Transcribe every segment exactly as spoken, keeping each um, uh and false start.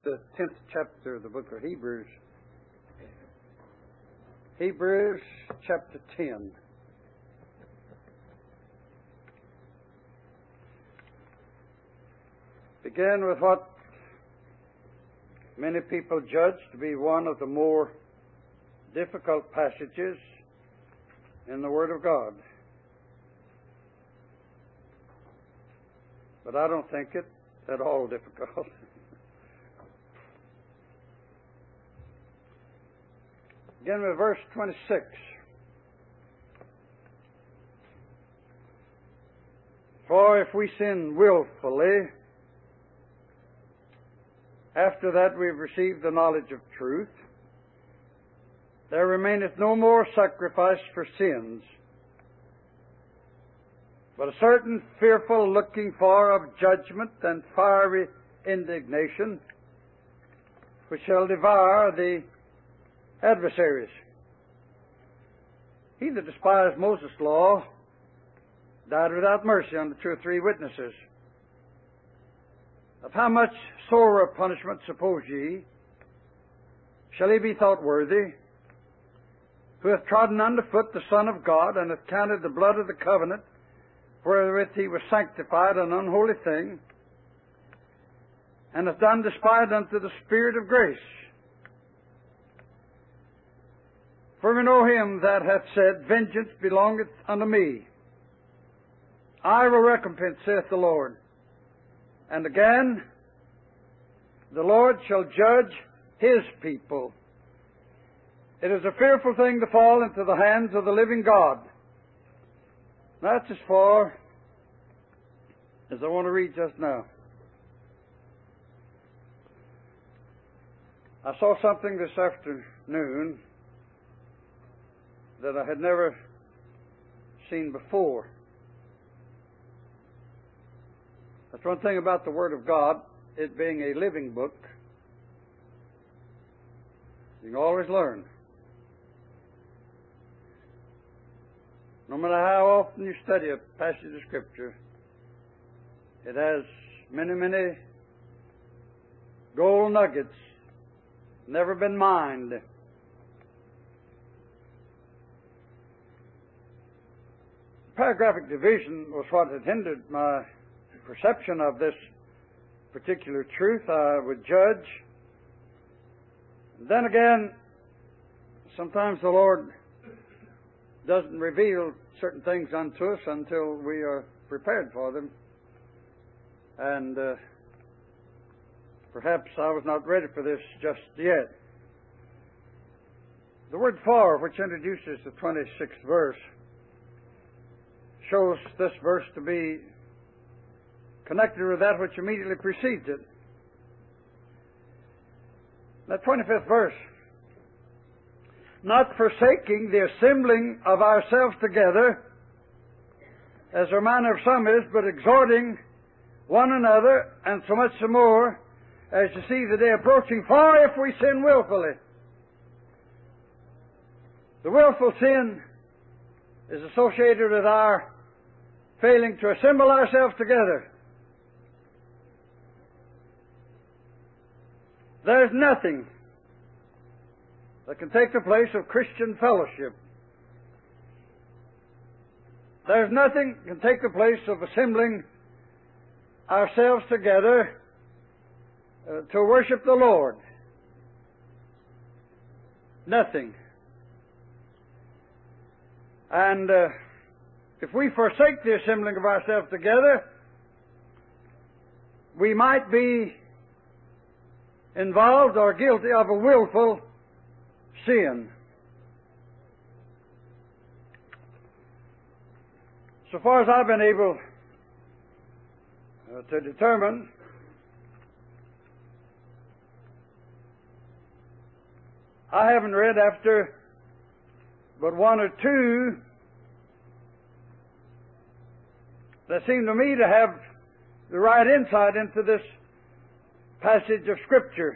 The tenth chapter of the book of Hebrews. Hebrews chapter ten. Begin with what many people judge to be one of the more difficult passages in the Word of God. But I don't think it at all difficult. Begin with verse twenty-six. For if we sin willfully, after that we have received the knowledge of truth, there remaineth no more sacrifice for sins, but a certain fearful looking for of judgment and fiery indignation, which shall devour the adversaries. He that despised Moses' law died without mercy under two or three witnesses. Of how much sorer punishment, suppose ye, shall he be thought worthy, who hath trodden under foot the Son of God, and hath counted the blood of the covenant, wherewith he was sanctified, an unholy thing, and hath done despite unto the Spirit of grace? For we know him that hath said, Vengeance belongeth unto me. I will recompense, saith the Lord. And again, the Lord shall judge his people. It is a fearful thing to fall into the hands of the living God. That's as far as I want to read just now. I saw something this afternoon that I had never seen before. That's one thing about the Word of God, it being a living book. You can always learn. No matter how often you study a passage of Scripture, it has many, many gold nuggets never been mined. Paragraphic division was what had hindered my perception of this particular truth, I would judge. Then again, sometimes the Lord doesn't reveal certain things unto us until we are prepared for them. And uh, perhaps I was not ready for this just yet. The word for, which introduces the twenty-sixth verse, shows this verse to be connected with that which immediately precedes it. That twenty-fifth verse, not forsaking the assembling of ourselves together, as our manner of some is, but exhorting one another, and so much the more as to see the day approaching. For if we sin willfully, the willful sin is associated with our failing to assemble ourselves together. There's nothing that can take the place of Christian fellowship. There's nothing that can take the place of assembling ourselves together uh, to worship the Lord. Nothing. And uh, if we forsake the assembling of ourselves together, we might be involved or guilty of a willful sin. So far as I've been able uh, to determine, I haven't read after but one or two that seem to me to have the right insight into this passage of Scripture.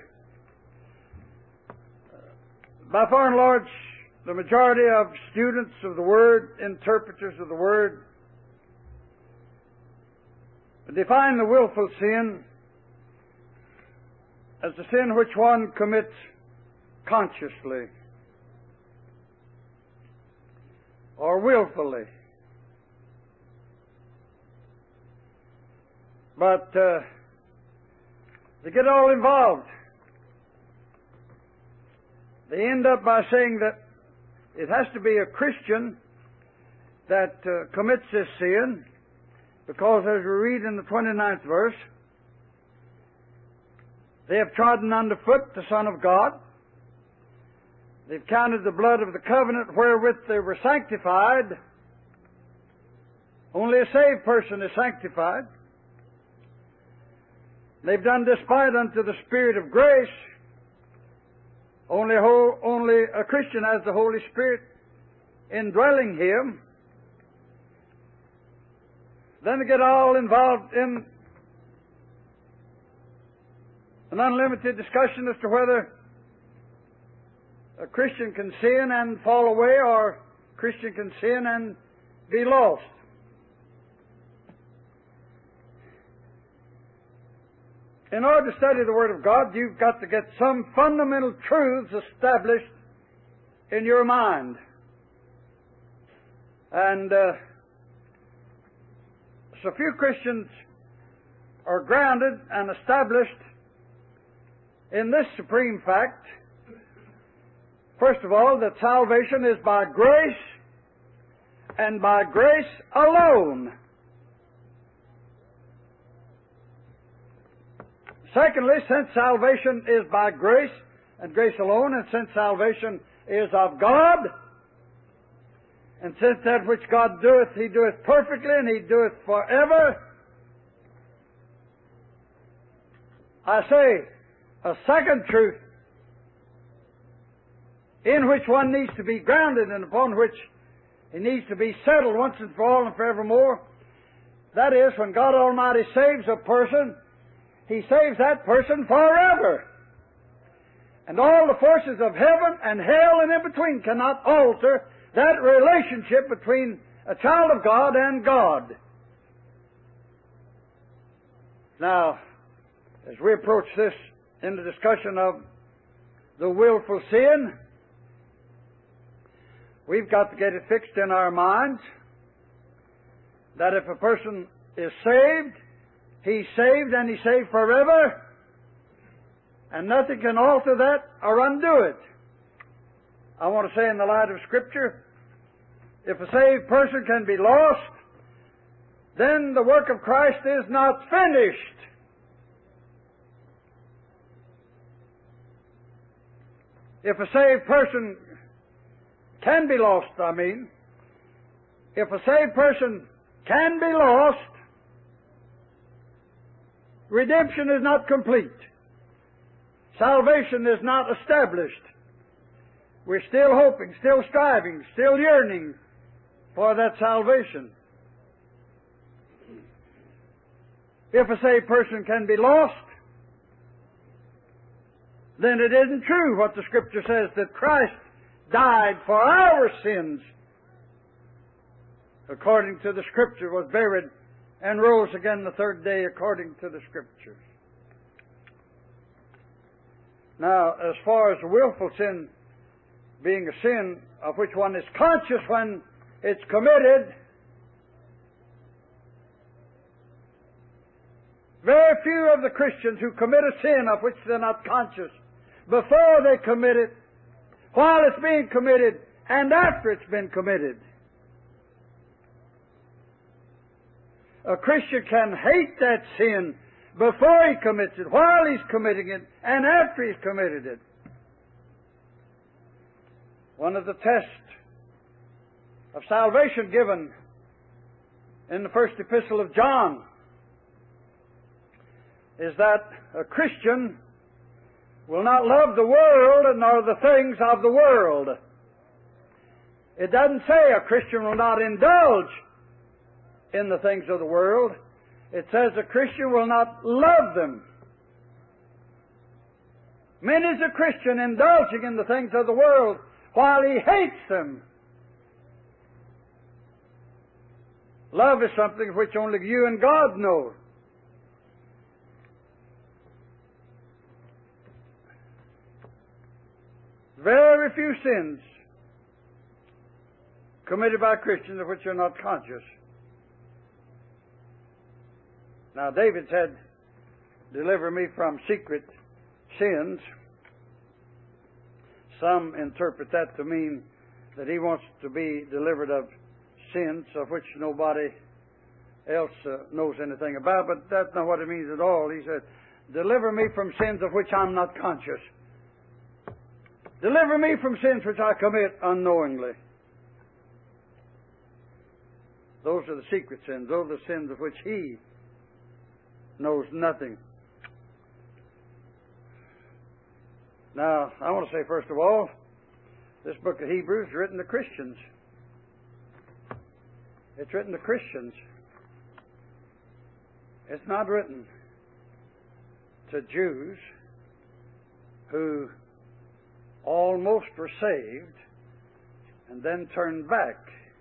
By far and large, the majority of students of the Word, interpreters of the Word, define the willful sin as the sin which one commits consciously or willfully. But uh, they get all involved. They end up by saying that it has to be a Christian that uh, commits this sin, because as we read in the twenty-ninth verse, they have trodden underfoot the Son of God. They've counted the blood of the covenant wherewith they were sanctified. Only a saved person is sanctified. They've done despite unto the Spirit of grace. Only, whole, only a Christian has the Holy Spirit indwelling him. Then they get all involved in an unlimited discussion as to whether a Christian can sin and fall away, or a Christian can sin and be lost. In order to study the Word of God, you've got to get some fundamental truths established in your mind. And uh, so few Christians are grounded and established in this supreme fact. First of all, that salvation is by grace, and by grace alone. Secondly, since salvation is by grace, and grace alone, and since salvation is of God, and since that which God doeth, He doeth perfectly, and He doeth forever, I say, a second truth in which one needs to be grounded and upon which he needs to be settled once and for all and forevermore. That is, when God Almighty saves a person, He saves that person forever. And all the forces of heaven and hell and in between cannot alter that relationship between a child of God and God. Now, as we approach this in the discussion of the willful sin, we've got to get it fixed in our minds that if a person is saved, he's saved and he's saved forever, and nothing can alter that or undo it. I want to say in the light of Scripture, if a saved person can be lost, then the work of Christ is not finished. If a saved person can be lost, I mean, if a saved person can be lost, redemption is not complete. Salvation is not established. We're still hoping, still striving, still yearning for that salvation. If a saved person can be lost, then it isn't true what the Scripture says, that Christ died for our sins, according to the Scripture, was buried, and rose again the third day according to the Scriptures. Now, as far as willful sin being a sin of which one is conscious when it's committed, very few of the Christians who commit a sin of which they're not conscious before they commit it, while it's being committed, and after it's been committed. A Christian can hate that sin before he commits it, while he's committing it, and after he's committed it. One of the tests of salvation given in the first epistle of John is that a Christian will not love the world nor the things of the world. It doesn't say a Christian will not indulge in the things of the world. It says a Christian will not love them. Many's a Christian indulging in the things of the world while he hates them. Love is something which only you and God know. Very few sins committed by Christians of which you're not conscious. Now, David said, deliver me from secret sins. Some interpret that to mean that he wants to be delivered of sins of which nobody else uh, knows anything about, but that's not what it means at all. He said, deliver me from sins of which I'm not conscious. Deliver me from sins which I commit unknowingly. Those are the secret sins. Those are the sins of which he knows nothing. Now, I want to say, first of all, this book of Hebrews is written to Christians. It's written to Christians. It's not written to Jews who almost were saved and then turned back.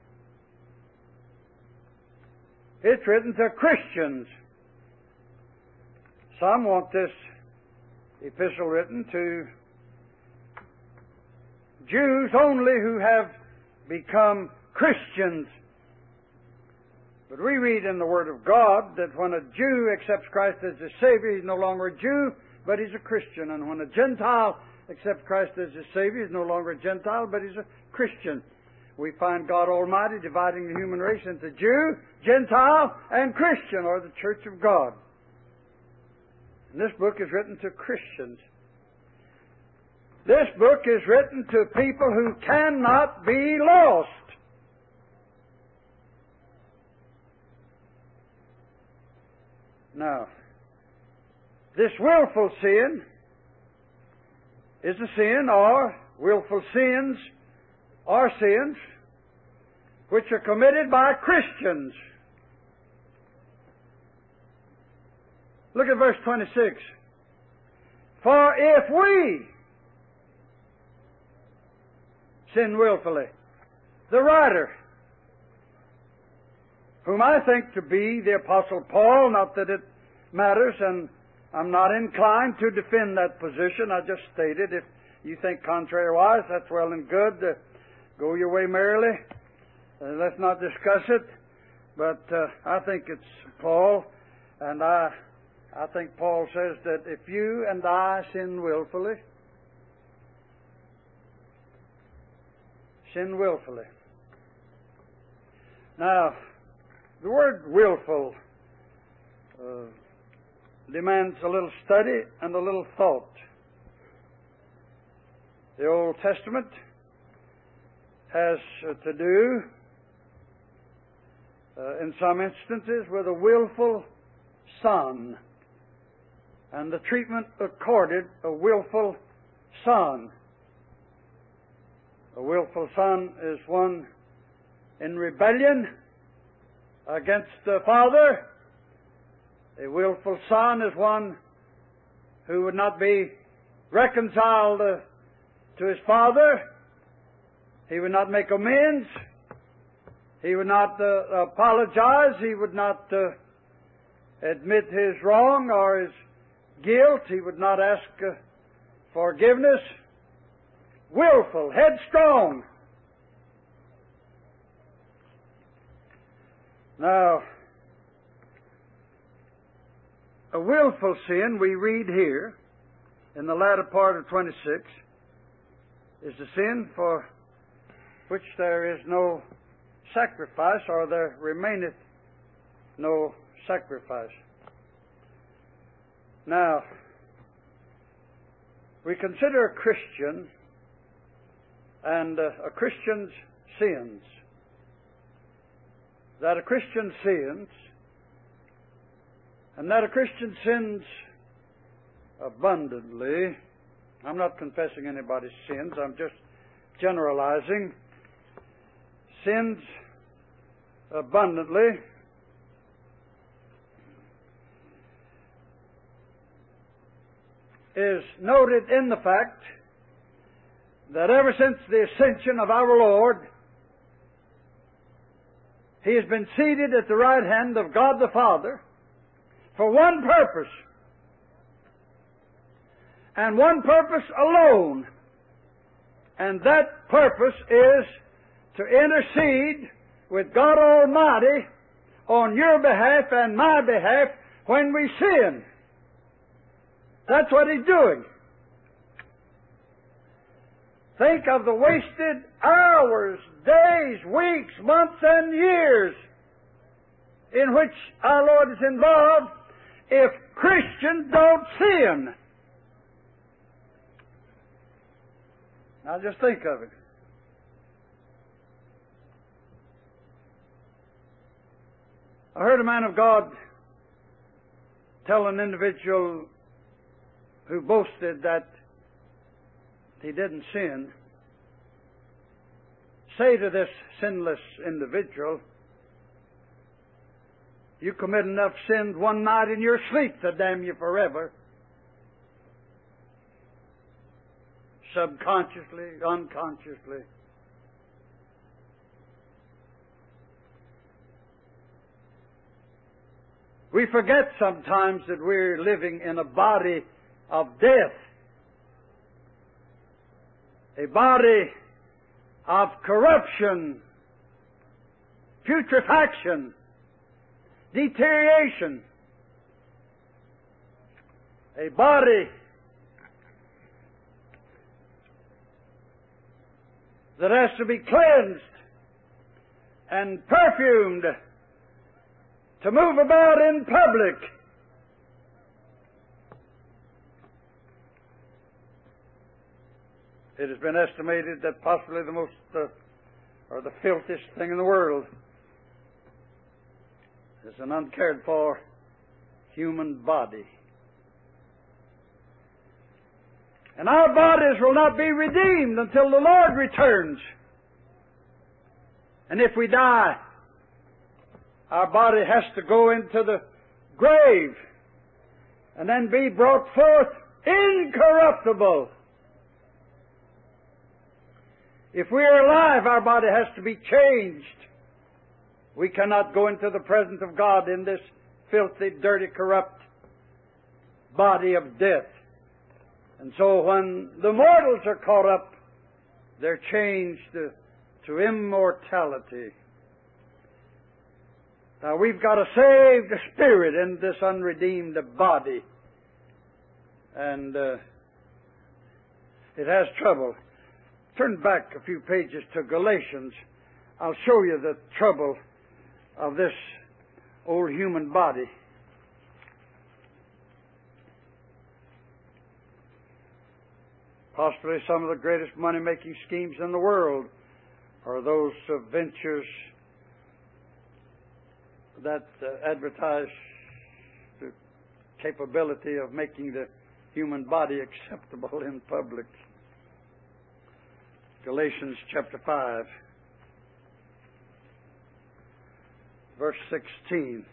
It's written to Christians. Some want this epistle written to Jews only who have become Christians. But we read in the Word of God that when a Jew accepts Christ as his Savior, he's no longer a Jew, but he's a Christian. And when a Gentile accepts Christ as his Savior, he's no longer a Gentile, but he's a Christian. We find God Almighty dividing the human race into Jew, Gentile, and Christian, or the Church of God. And this book is written to Christians. This book is written to people who cannot be lost. Now, this willful sin is a sin, or willful sins are sins which are committed by Christians. Look at verse twenty-six. For if we sin willfully, the writer, whom I think to be the Apostle Paul, not that it matters, and I'm not inclined to defend that position. I just stated, if you think contrariwise, that's well and good. Uh, go your way merrily. Uh, let's not discuss it. But uh, I think it's Paul, and I, I think Paul says that if you and I sin willfully, sin willfully. Now, the word willful uh, demands a little study and a little thought. The Old Testament has uh, to do, uh, in some instances, with a willful son, and the treatment accorded a willful son. A willful son is one in rebellion against the father. A willful son is one who would not be reconciled uh, to his father. He would not make amends. He would not uh, apologize. He would not uh, admit his wrong or his guilt. He would not ask uh, forgiveness. Willful, headstrong. Now, a willful sin, we read here in the latter part of twenty-six, is the sin for which there is no sacrifice, or there remaineth no sacrifice. Now, we consider a Christian and uh, a Christian's sins. That a Christian sins, and that a Christian sins abundantly. I'm not confessing anybody's sins, I'm just generalizing. Sins abundantly. Is noted in the fact that ever since the ascension of our Lord, He has been seated at the right hand of God the Father for one purpose, and one purpose alone, And that purpose is to intercede with God Almighty on your behalf and my behalf when we sin. That's what He's doing. Think of the wasted hours, days, weeks, months, and years in which our Lord is involved if Christians don't sin. Now just think of it. I heard a man of God tell an individual who boasted that he didn't sin, say to this sinless individual, "You commit enough sins one night in your sleep to damn you forever." Subconsciously, unconsciously. We forget sometimes that we're living in a body of death, a body of corruption, putrefaction, deterioration, a body that has to be cleansed and perfumed to move about in public. It has been estimated that possibly the most, uh, or the filthiest thing in the world is an uncared for human body. And our bodies will not be redeemed until the Lord returns. And if we die, our body has to go into the grave and then be brought forth incorruptible. If we are alive, our body has to be changed. We cannot go into the presence of God in this filthy, dirty, corrupt body of death. And so when the mortals are caught up, they're changed to, to immortality. Now we've got a saved spirit in this unredeemed body. And uh, it has trouble. Turn back a few pages to Galatians. I'll show you the trouble of this old human body. Possibly some of the greatest money-making schemes in the world are those uh, ventures that uh, advertise the capability of making the human body acceptable in public. Galatians chapter five, verse sixteen.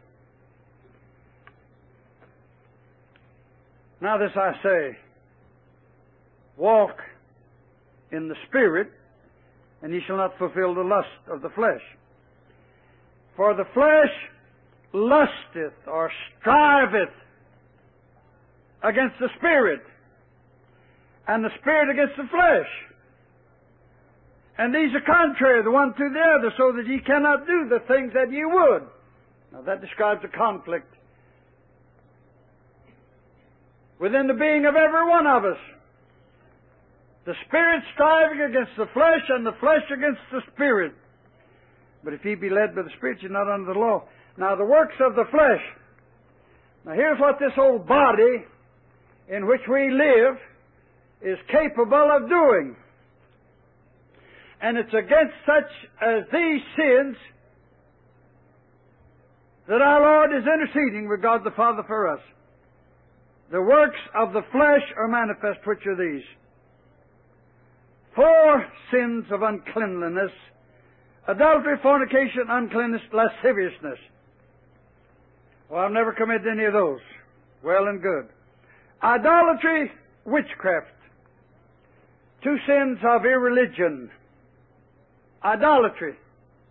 Now this I say, walk in the Spirit, and ye shall not fulfill the lust of the flesh. For the flesh lusteth or striveth against the Spirit, and the Spirit against the flesh. And these are contrary the one to the other, so that ye cannot do the things that ye would. Now that describes a conflict within the being of every one of us. The Spirit striving against the flesh, and the flesh against the Spirit. But if ye be led by the Spirit, you're not under the law. Now the works of the flesh. Now here's what this old body in which we live is capable of doing. And it's against such as these sins that our Lord is interceding with God the Father for us. The works of the flesh are manifest, which are these: four sins of uncleanliness, adultery, fornication, uncleanness, lasciviousness. Well, I've never committed any of those. Well and good. Idolatry, witchcraft. Two sins of irreligion. Idolatry.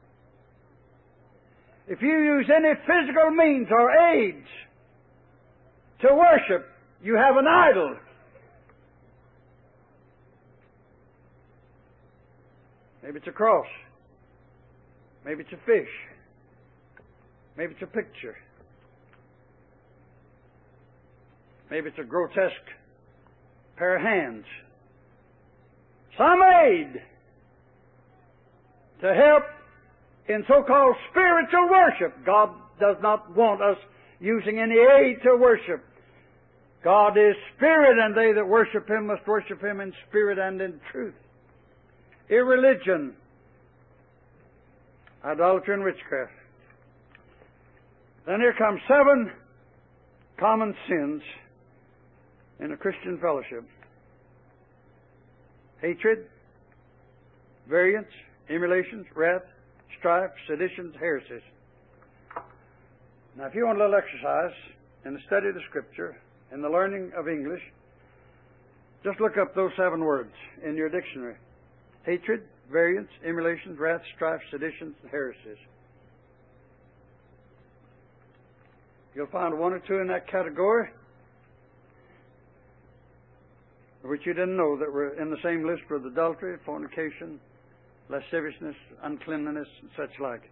If you use any physical means or aids to worship, you have an idol. Maybe it's a cross. Maybe it's a fish. Maybe it's a picture. Maybe it's a grotesque pair of hands. Some aid to help in so-called spiritual worship. God does not want us using any aid to worship. God is spirit, and they that worship Him must worship Him in spirit and in truth. Irreligion, idolatry, and witchcraft. Then here come seven common sins in a Christian fellowship. Hatred, variance, emulations, wrath, strife, seditions, heresies. Now, if you want a little exercise in the study of the Scripture, in the learning of English, just look up those seven words in your dictionary. Hatred, variance, emulations, wrath, strife, seditions, and heresies. You'll find one or two in that category which you didn't know that were in the same list with adultery, fornication, lasciviousness, uncleanliness, and such like.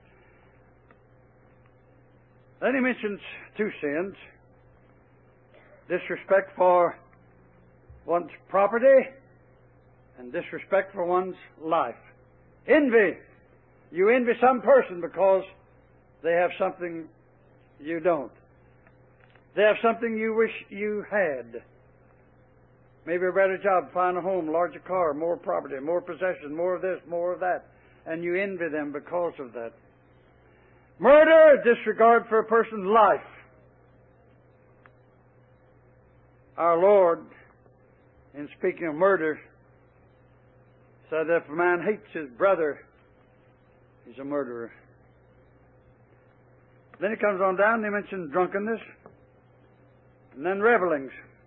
Then he mentions two sins: disrespect for one's property and disrespect for one's life. Envy. You envy some person because they have something you don't. They have something you wish you had. Maybe a better job, find a home, larger car, more property, more possession, more of this, more of that. And you envy them because of that. Murder, disregard for a person's life. Our Lord, in speaking of murder, said that if a man hates his brother, he's a murderer. Then he comes on down and he mentions drunkenness, and then revelings.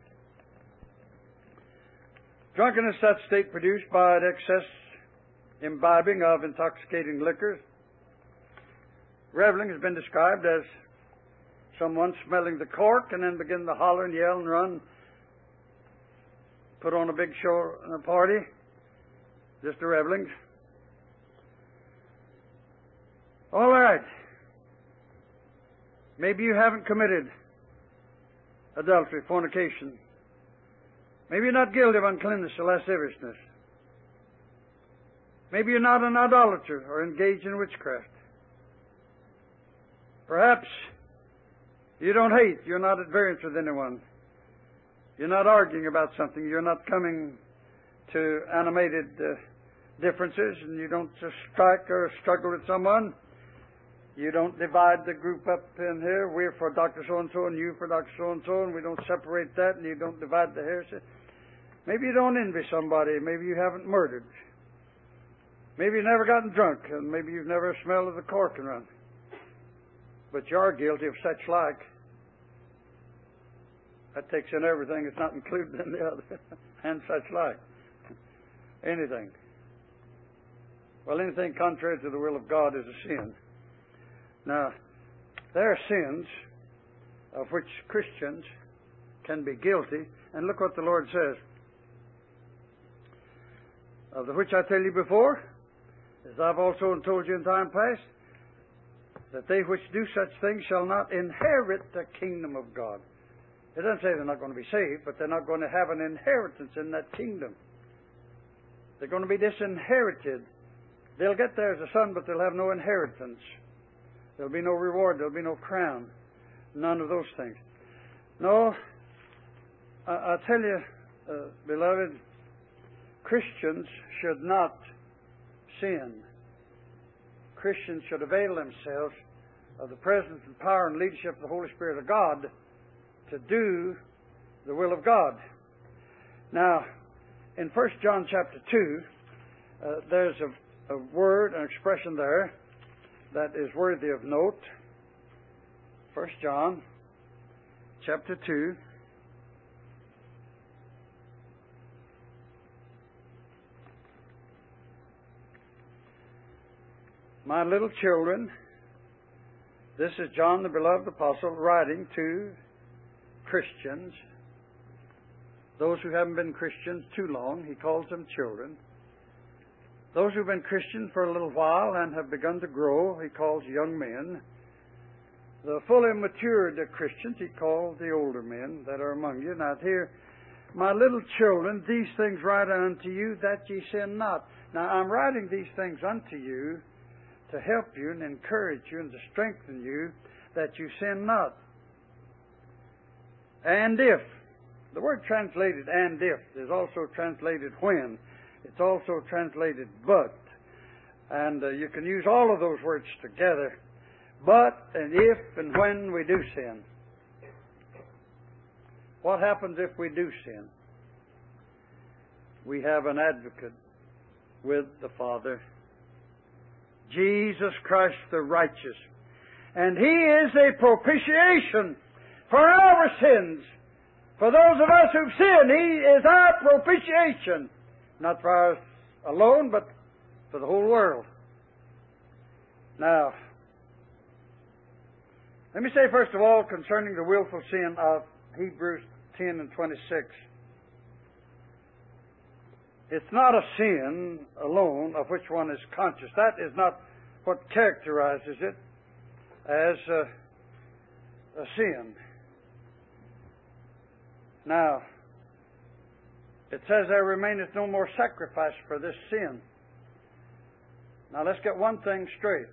Drunkenness, that state produced by the excess imbibing of intoxicating liquors. Reveling has been described as someone smelling the cork and then begin to holler and yell and run, put on a big show and a party. Just the revelings. All right. Maybe you haven't committed adultery, fornication. Maybe you're not guilty of uncleanness or lasciviousness. Maybe you're not an idolater or engaged in witchcraft. Perhaps you don't hate. You're not at variance with anyone. You're not arguing about something. You're not coming to animated uh, differences, and you don't just strike or struggle with someone. You don't divide the group up in here. We're for Doctor So-and-so and you for Doctor So-and-so, and we don't separate that, and you don't divide the heresy. Maybe you don't envy somebody. Maybe you haven't murdered. Maybe you've never gotten drunk, and maybe you've never smelled of the cork and run. But you are guilty of such like. That takes in everything. It's not included in the other. And such like. Anything. Well, anything contrary to the will of God is a sin. Now, there are sins of which Christians can be guilty. And look what the Lord says. Of the which I tell you before, as I've also told you in time past, that they which do such things shall not inherit the kingdom of God. It doesn't say they're not going to be saved, but they're not going to have an inheritance in that kingdom. They're going to be disinherited. They'll get there as a son, but they'll have no inheritance. There'll be no reward. There'll be no crown. None of those things. No, I, I tell you, uh, beloved, Christians should not sin. Christians should avail themselves of the presence and power and leadership of the Holy Spirit of God to do the will of God. Now, in First John chapter two, uh, there's a, a word, an expression there that is worthy of note. First John chapter two. My little children, this is John the beloved apostle writing to Christians, those who haven't been Christians too long. He calls them children. those who've been Christian for a little while and have begun to grow, he calls young men. The fully matured Christians, he calls the older men that are among you. Now here, my little children, these things write unto you, that ye sin not. Now I'm writing these things unto you to help you and encourage you and to strengthen you, that you sin not. And if, the word translated and if is also translated when. It's also translated but. And uh, you can use all of those words together. But and if and when we do sin. What happens if we do sin? We have an advocate with the Father, Jesus Christ the righteous. And He is a propitiation for our sins. For those of us who've sinned, He is our propitiation. Not for us alone, but for the whole world. Now, let me say first of all concerning the willful sin of Hebrews ten and twenty-six. It's not a sin alone of which one is conscious. That is not what characterizes it as a, a sin. Now, it says there remaineth no more sacrifice for this sin. Now let's get one thing straight.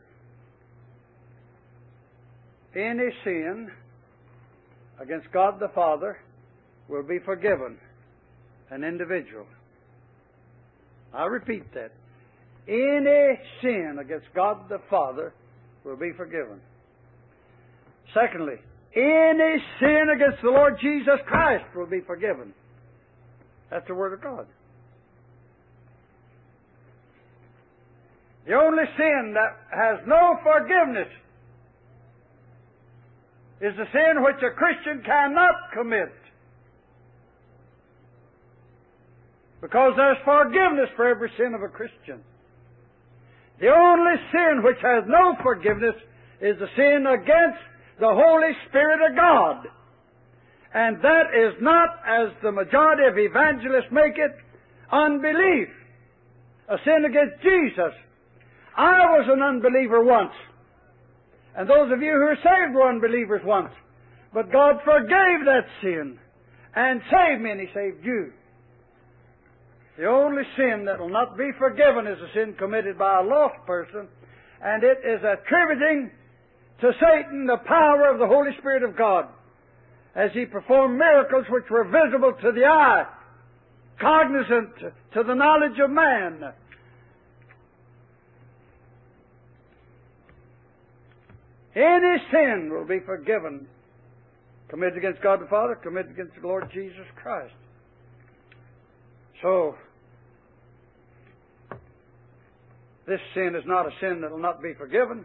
Any sin against God the Father will be forgiven an individual. I repeat that. Any sin against God the Father will be forgiven. Secondly, any sin against the Lord Jesus Christ will be forgiven. That's the Word of God. The only sin that has no forgiveness is the sin which a Christian cannot commit. Because there's forgiveness for every sin of a Christian. The only sin which has no forgiveness is the sin against the Holy Spirit of God. And that is not, as the majority of evangelists make it, unbelief. A sin against Jesus. I was an unbeliever once. And those of you who are saved were unbelievers once. But God forgave that sin and saved me, and He saved you. The only sin that will not be forgiven is a sin committed by a lost person, and it is attributing to Satan the power of the Holy Spirit of God as he performed miracles which were visible to the eye, cognizant to the knowledge of man. Any sin will be forgiven committed against God the Father, committed against the Lord Jesus Christ. So, this sin is not a sin that will not be forgiven,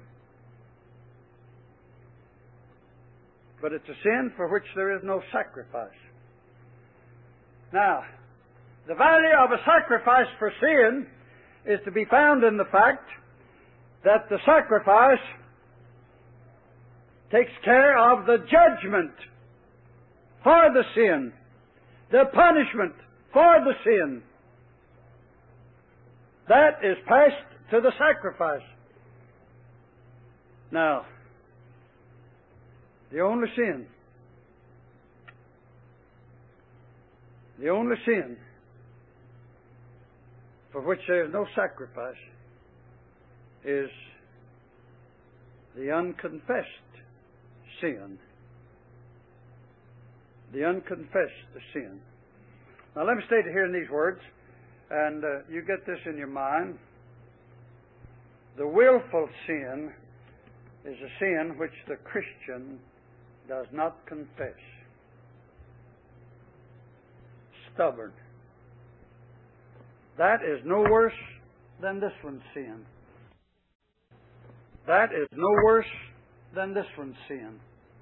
but it's a sin for which there is no sacrifice. Now, the value of a sacrifice for sin is to be found in the fact that the sacrifice takes care of the judgment for the sin, the punishment for the sin. That is passed to the sacrifice. Now, the only sin, the only sin for which there is no sacrifice is the unconfessed sin. The unconfessed sin. Now let me state it here in these words, and uh, you get this in your mind. The willful sin is a sin which the Christian does not confess. Stubborn. That is no worse than this one's sin. That is no worse than this one's sin.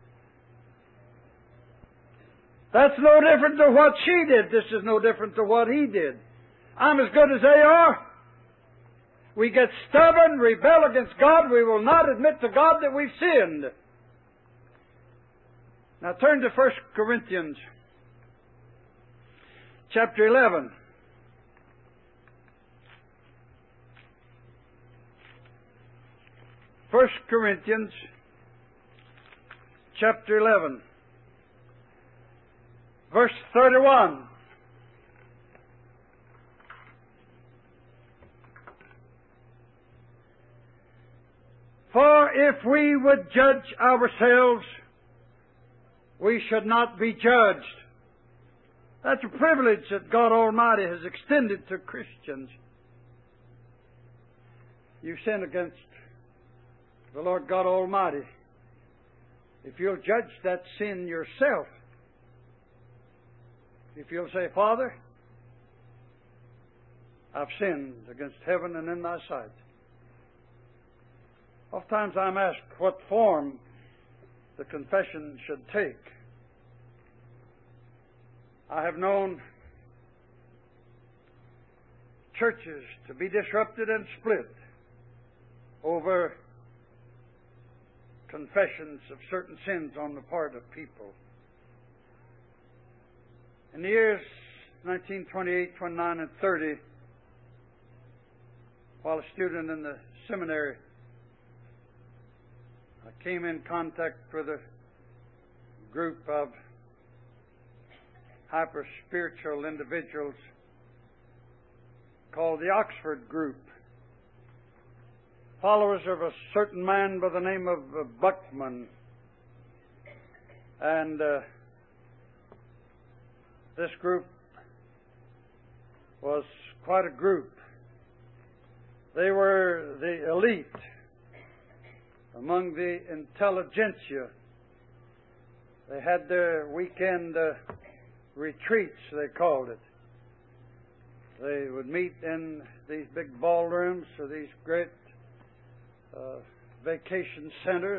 That's no different to what she did. This is no different to what he did. I'm as good as they are. We get stubborn, rebel against God. We will not admit to God that we've sinned. Now turn to First Corinthians chapter eleven. First Corinthians chapter eleven, verse thirty-one. For if we would judge ourselves, we should not be judged. That's a privilege that God Almighty has extended to Christians. You sin against the Lord God Almighty. If you'll judge that sin yourself, if you'll say, Father, I've sinned against heaven and in thy sight. Oftentimes I'm asked what form the confession should take. I have known churches to be disrupted and split over confessions of certain sins on the part of people. In the years nineteen twenty-eight, twenty-nine, and thirty, while a student in the seminary, I came in contact with a group of hyper-spiritual individuals called the Oxford Group, followers of a certain man by the name of uh, Buckman. And uh, this group was quite a group. They were the elite among the intelligentsia. They had their weekend uh, retreats, they called it. They would meet in these big ballrooms or these great uh, vacation centers.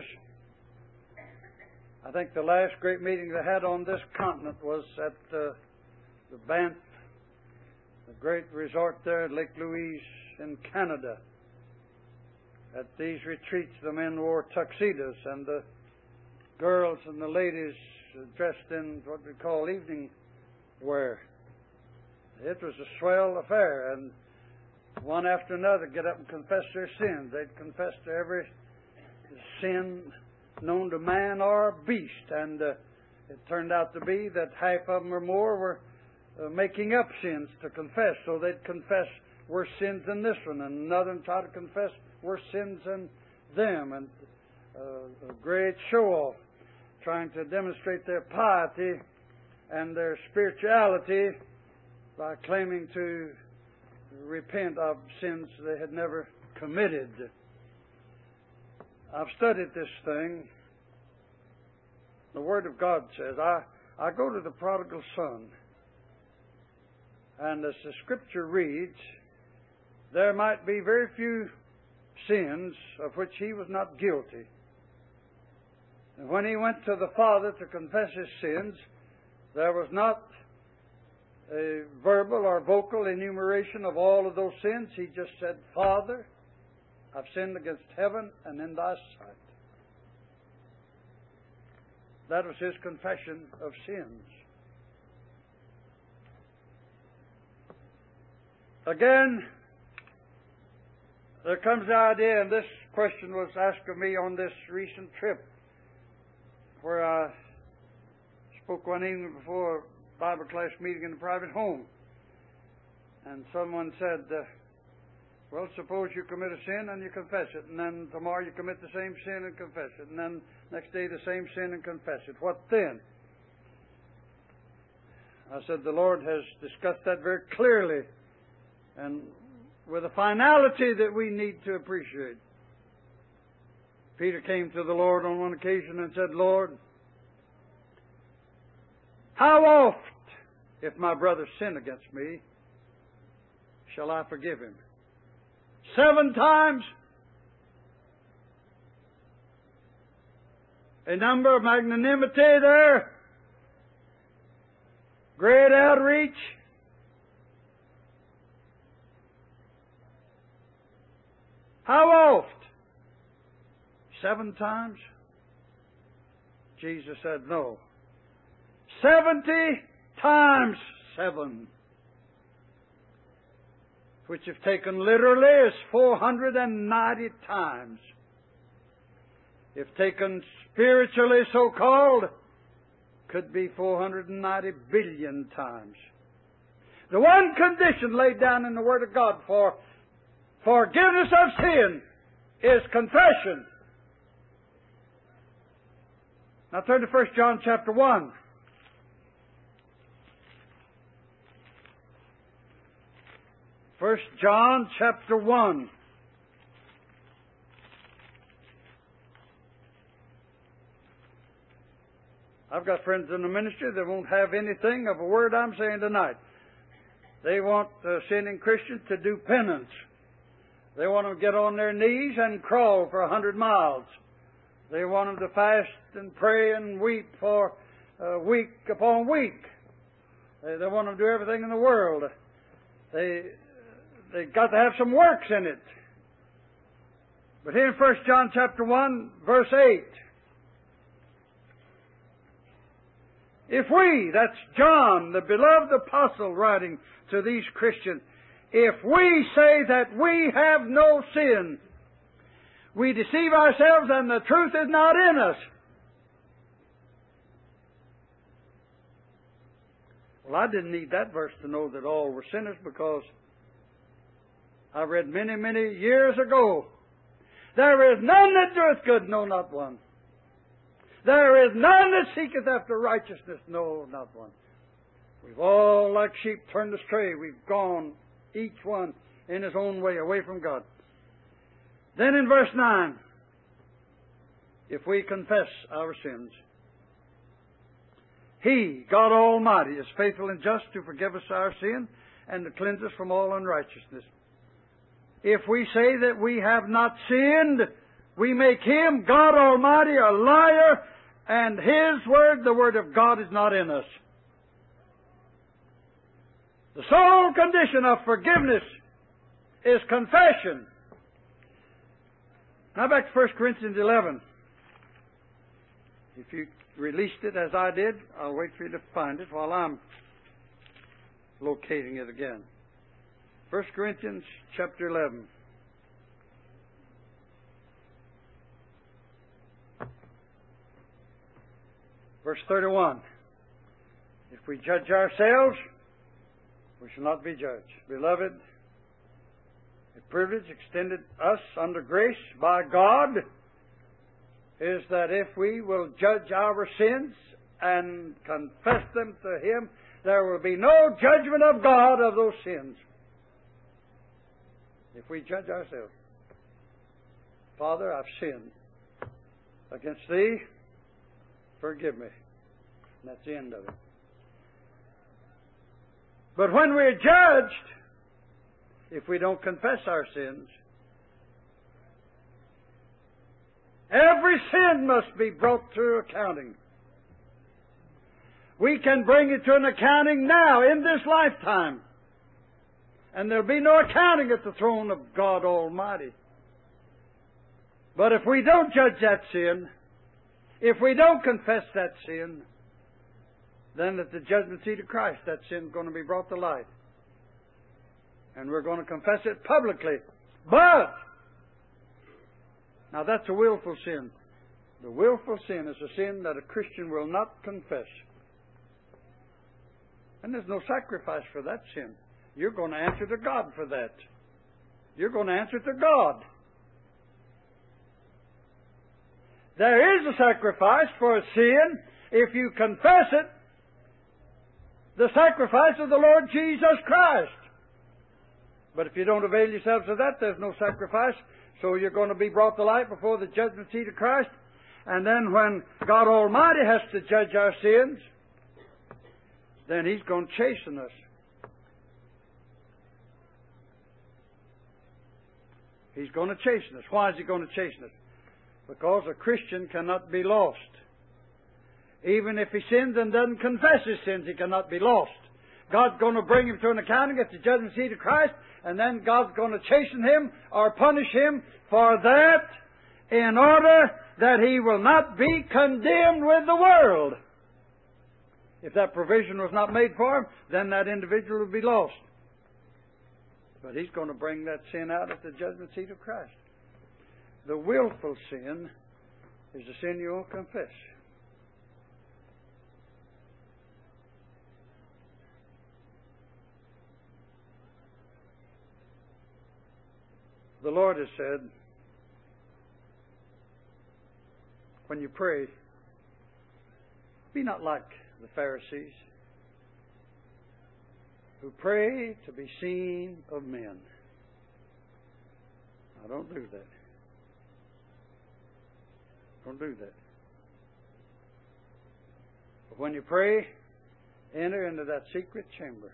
I think the last great meeting they had on this continent was at uh, the Banff, the great resort there at Lake Louise in Canada. At these retreats, the men wore tuxedos and the girls and the ladies dressed in what we call evening wear. It was a swell affair, and one after another get up and confess their sins. They'd confess to every sin known to man or beast, and uh, it turned out to be that half of them or more were uh, making up sins to confess. So they'd confess worse sins than this one, and another and try to confess worse sins than them, and uh, a great show-off, trying to demonstrate their piety and their spirituality by claiming to repent of sins they had never committed. I've studied this thing. The Word of God says, I, I go to the prodigal son, and as the Scripture reads, there might be very few sins of which he was not guilty. And when he went to the Father to confess his sins, there was not a verbal or vocal enumeration of all of those sins. He just said, Father, I've sinned against heaven and in thy sight. That was his confession of sins. Again, there comes the idea, and this question was asked of me on this recent trip, where I spoke one evening before a Bible class meeting in a private home. And someone said, uh, well, suppose you commit a sin and you confess it, and then tomorrow you commit the same sin and confess it, and then next day the same sin and confess it. What then? I said, the Lord has discussed that very clearly, and with a finality that we need to appreciate. Peter came to the Lord on one occasion and said, Lord, how oft, if my brother sin against me, shall I forgive him? Seven times? A number of magnanimity there. Great outreach. How oft? Seven times? Jesus said no. Seventy times seven. Which if taken literally is four hundred ninety times. if taken spiritually so-called, could be four hundred ninety billion times. The one condition laid down in the Word of God for forgiveness of sin is confession. Now turn to First John chapter one. First John chapter one. I've got friends in the ministry that won't have anything of a word I'm saying tonight. They want uh, sinning Christians to do penance. They want them to get on their knees and crawl for a hundred miles. They want them to fast and pray and weep for uh, week upon week. They, they want them to do everything in the world. They they got to have some works in it. But here in First John chapter one, verse eight, if we, that's John, the beloved apostle writing to these Christians, if we say that we have no sin, we deceive ourselves and the truth is not in us. Well, I didn't need that verse to know that all were sinners, because I read many, many years ago, there is none that doeth good, no, not one. There is none that seeketh after righteousness, no, not one. We've all, like sheep, turned astray. We've gone, each one in his own way, away from God. Then in verse nine, if we confess our sins, He, God Almighty, is faithful and just to forgive us our sin and to cleanse us from all unrighteousness. If we say that we have not sinned, we make Him, God Almighty, a liar, and His Word, the Word of God, is not in us. The sole condition of forgiveness is confession. Now back to First Corinthians eleven. If you released it as I did, I'll wait for you to find it while I'm locating it again. First Corinthians chapter eleven. Verse thirty-one. If we judge ourselves, we shall not be judged. Beloved, the privilege extended us under grace by God is that if we will judge our sins and confess them to Him, there will be no judgment of God of those sins. If we judge ourselves, Father, I've sinned against Thee, forgive me. And that's the end of it. But when we're judged, if we don't confess our sins, every sin must be brought to accounting. We can bring it to an accounting now, in this lifetime. And there'll be no accounting at the throne of God Almighty. But if we don't judge that sin, if we don't confess that sin, then at the judgment seat of Christ, that sin is going to be brought to light. And we're going to confess it publicly. But, now that's a willful sin. The willful sin is a sin that a Christian will not confess. And there's no sacrifice for that sin. You're going to answer to God for that. You're going to answer to God. There is a sacrifice for a sin if you confess it. The sacrifice of the Lord Jesus Christ. But if you don't avail yourselves of that, there's no sacrifice. So you're going to be brought to light before the judgment seat of Christ. And then when God Almighty has to judge our sins, then He's going to chasten us. He's going to chasten us. Why is He going to chasten us? Because a Christian cannot be lost. Even if he sins and doesn't confess his sins, he cannot be lost. God's going to bring him to an accounting at the judgment seat of Christ, and then God's going to chasten him or punish him for that in order that he will not be condemned with the world. If that provision was not made for him, then that individual would be lost. But He's going to bring that sin out at the judgment seat of Christ. The willful sin is a sin you won't confess. The Lord has said, when you pray, be not like the Pharisees, who pray to be seen of men. Now, don't do that. Don't do that. But when you pray, enter into that secret chamber.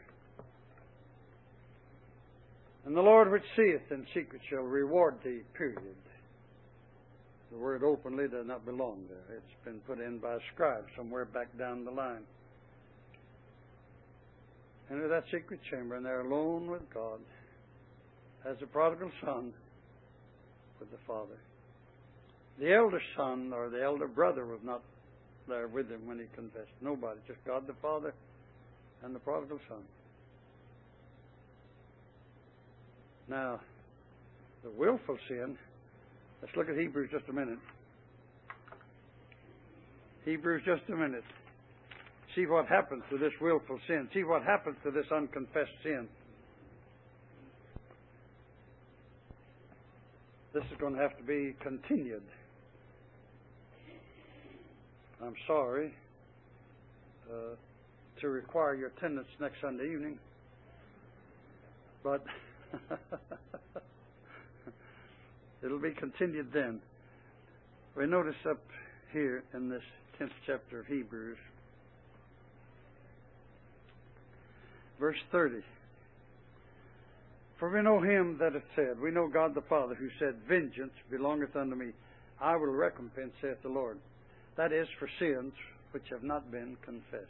And the Lord which seeth in secret shall reward thee, period. The word openly does not belong there. It's been put in by a scribe somewhere back down the line. Enter that secret chamber, and there alone with God, as the prodigal son with the Father. The elder son or the elder brother was not there with him when he confessed. Nobody, just God the Father and the prodigal son. Now, the willful sin, let's look at Hebrews just a minute. Hebrews just a minute. See what happens to this willful sin. See what happens to this unconfessed sin. This is going to have to be continued. I'm sorry uh, to require your attendance next Sunday evening, but it'll be continued then. We notice up here in this tenth chapter of Hebrews, verse thirty. For we know him that hath said, we know God the Father, who said, vengeance belongeth unto me. I will recompense, saith the Lord. That is, for sins which have not been confessed.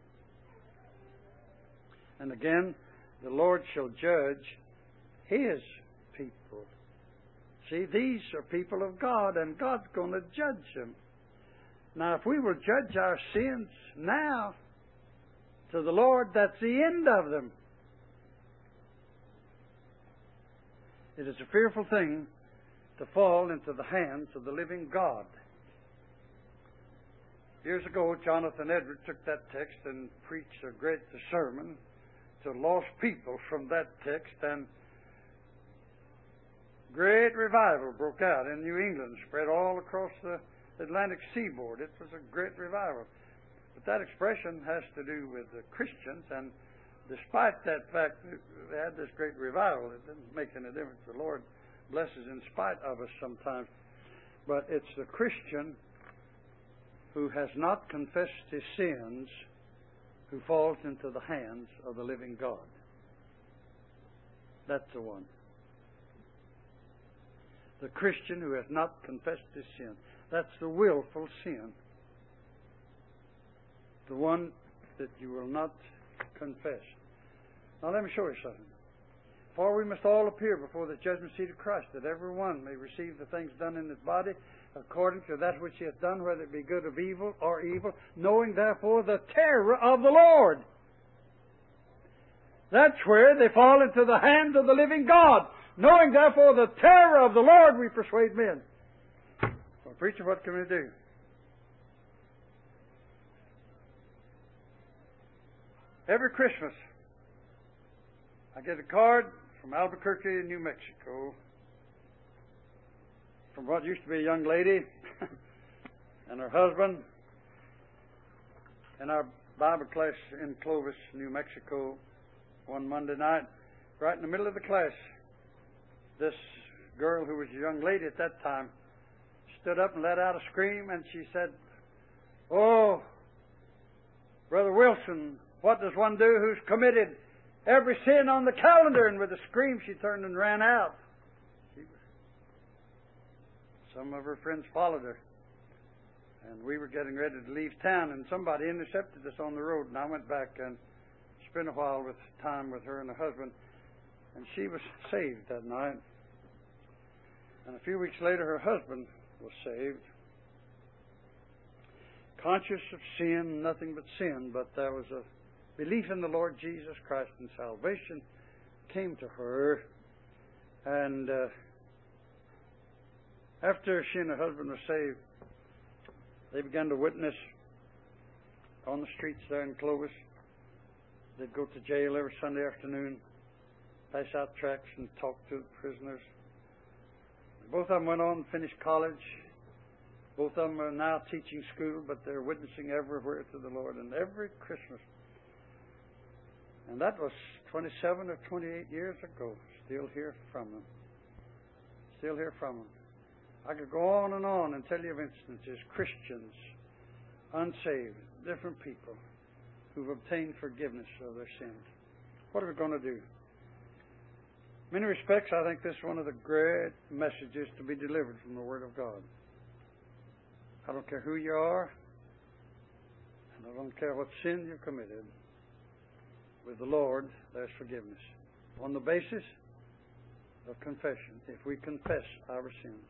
And again, the Lord shall judge His people. See, these are people of God, and God's going to judge them. Now, if we will judge our sins now to the Lord, that's the end of them. It is a fearful thing to fall into the hands of the living God. Years ago, Jonathan Edwards took that text and preached a great sermon to lost people from that text, and great revival broke out in New England, spread all across the Atlantic seaboard. It was a great revival. But that expression has to do with the Christians, and despite that fact, they had this great revival. It didn't make any difference. The Lord blesses in spite of us sometimes. But it's the Christian who has not confessed his sins who falls into the hands of the living God. That's the one. The Christian who has not confessed his sin. That's the willful sin. The one that you will not confess. Now let me show you something. For we must all appear before the judgment seat of Christ, that every one may receive the things done in his body according to that which he hath done, whether it be good of evil or evil, knowing therefore the terror of the Lord. That's where they fall into the hands of the living God. Knowing therefore the terror of the Lord, we persuade men. Well, preacher, what can we do? Every Christmas, I get a card from Albuquerque, New Mexico, from what used to be a young lady and her husband in our Bible class in Clovis, New Mexico, one Monday night. Right in the middle of the class, this girl, who was a young lady at that time, stood up and let out a scream, and she said, "Oh, Brother Wilson, what does one do who's committed every sin on the calendar?" And with a scream, she turned and ran out. Some of her friends followed her. And we were getting ready to leave town, and somebody intercepted us on the road, and I went back and spent a while with time with her and her husband. And she was saved that night. And a few weeks later, her husband was saved. Conscious of sin, nothing but sin, but there was a belief in the Lord Jesus Christ, and salvation came to her. And uh, after she and her husband were saved, They began to witness on the streets there in Clovis. They'd go to jail every Sunday afternoon, pass out tracts and talk to the prisoners. Both of them went on and finished college. Both of them are now teaching school, but they're witnessing everywhere to the Lord, and every Christmas. And that was twenty-seven or twenty-eight years ago. Still hear from them. Still hear from them. I could go on and on and tell you of instances, Christians, unsaved, different people who've obtained forgiveness of their sins. What are we going to do? In many respects, I think this is one of the great messages to be delivered from the Word of God. I don't care who you are, and I don't care what sin you've committed. With the Lord, there's forgiveness. On the basis of confession, if we confess our sins.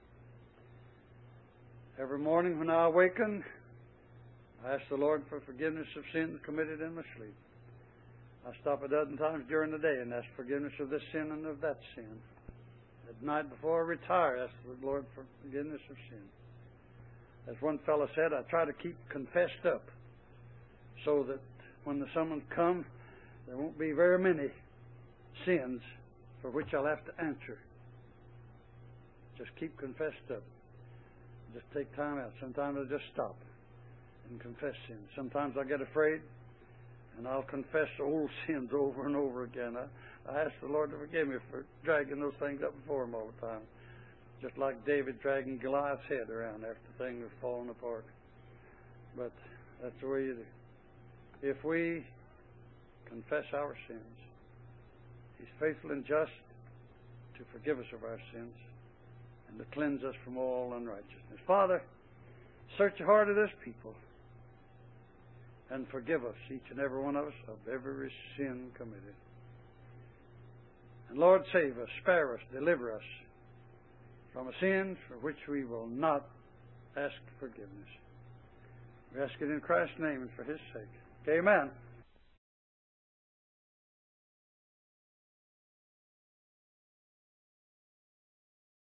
Every morning when I awaken, I ask the Lord for forgiveness of sins committed in my sleep. I stop a dozen times during the day and ask forgiveness of this sin and of that sin. At night before I retire, I ask the Lord for forgiveness of sin. As one fellow said, I try to keep confessed up so that when the summons come, there won't be very many sins for which I'll have to answer. Just keep confessed up. Just take time out. Sometimes I just stop and confess sins. Sometimes I get afraid and I'll confess old sins over and over again. I, I ask the Lord to forgive me for dragging those things up before Him all the time. Just like David dragging Goliath's head around after things were falling apart. But that's the way you do. If we confess our sins, He's faithful and just to forgive us of our sins and to cleanse us from all unrighteousness. Father, search the heart of this people and forgive us, each and every one of us, of every sin committed. And Lord, save us, spare us, deliver us from a sin for which we will not ask forgiveness. We ask it in Christ's name and for His sake. Amen.